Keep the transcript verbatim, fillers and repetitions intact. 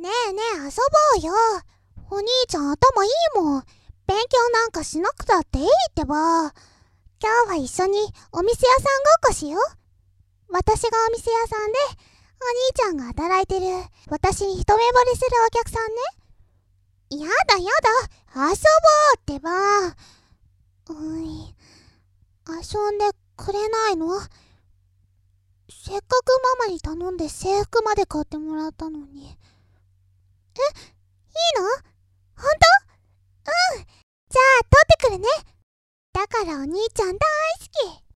ねえねえ、遊ぼうよ。お兄ちゃん頭いいもん。勉強なんかしなくたっていいってば。今日は一緒にお店屋さんごっこしよう。私がお店屋さんで、お兄ちゃんが働いてる。私に一目惚れするお客さんね。やだやだ、遊ぼうってば。うい、遊んでくれないの？せっかくママに頼んで制服まで買ってもらったのに。え、いいの？ほんと？うん。じゃあ取ってくるね。だからお兄ちゃん大好き。